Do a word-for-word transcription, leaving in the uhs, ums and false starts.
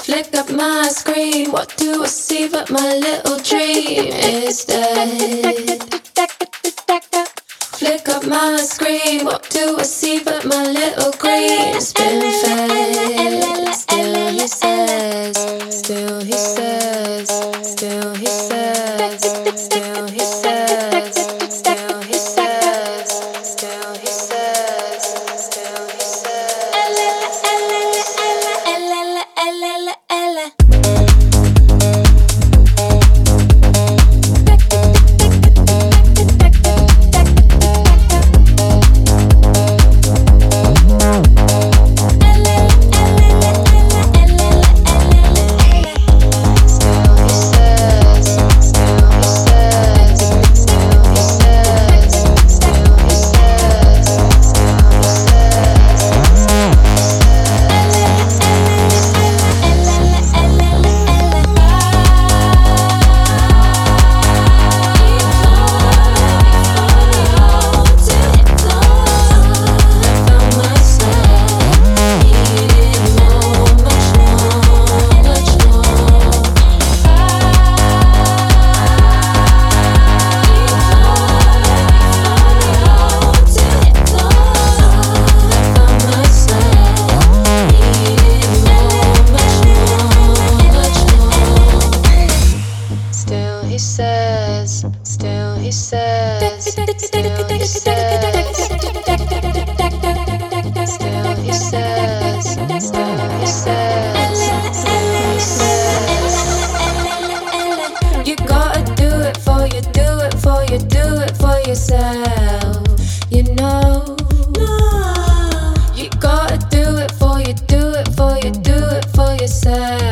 Flick up my screen, what do I see but my little dream is dead. Flick up my screen, what do I see but my little green's been fed. Still he says, still he says, still he says, still he says, still he says, still he says, still he says. He says, still he says, still he says, still he says, still he says, still he says. You gotta do it for you, do it for you, do it for yourself. You know, you gotta do it for you, do it for you, do it for yourself.